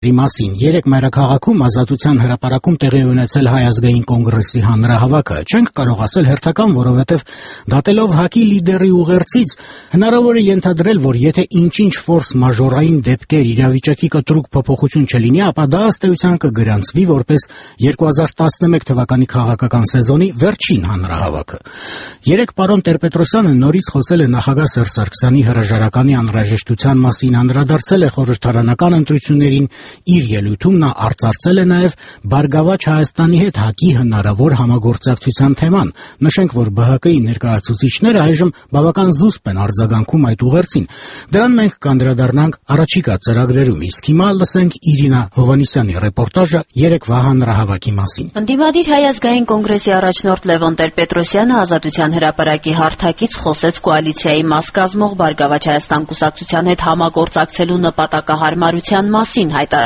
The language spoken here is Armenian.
մասին։ Երեկ մայրաքաղաքում Ազատության հրապարակում տեղի ունեցել Հայ ազգային կոնգրեսի հանրահավաքը։ Չենք կարող ասել հերթական, որովհետև դատելով ՀԱԿ-ի լիդերի ուղերձից հնարավոր է ենթադրել, որ եթե ինչ-ինչ ֆորս մաժորային դեպքեր իրավիճակի կտրուկ փոփոխություն չլինի, ապա դա ըստ էության կգրանցվի որպես 2011 թվականի քաղաքական սեզոնի վերջին հանրահավաքը։ Երեկ պարոն Տեր-Պետրոսյանը նորից խոսել է նախագահ Սերժ Սարգսյանի հրաժարականի անհրաժեշտության մասին, անդրադարձել է խորհրդարանական ընտրություններին, իր ելույթում նա արծարծել է նաև Բարգավաճ Հայաստանի հետ ՀԱԿ-ի հնարավոր համագործակցության թեման։ Նշենք, որ ԲՀԿ-ի ներկայացուցիչները այժմ բավական զուսպ են արձագանքում այդ ուղերձին։ Դրան մենք կանդրադառնանք առաջիկա ծրագրերում, իսկ հիմա լսենք Իրինա Հովհաննիսյանի ռեպորտաժը երեկվա հանրահավաքի մասին։ Ընդդիմադիր Հայ ազգային կոնգրեսի առաջնորդ Լևոն Տեր-Պետրոսյանը Ազատության հրապարակի հարթակից խոսեց կոալիցիայի մաս կազմող Բարգավաճ Հայաստան կուսակցության հետ համագործակցելու նպատակահարմարության մասին,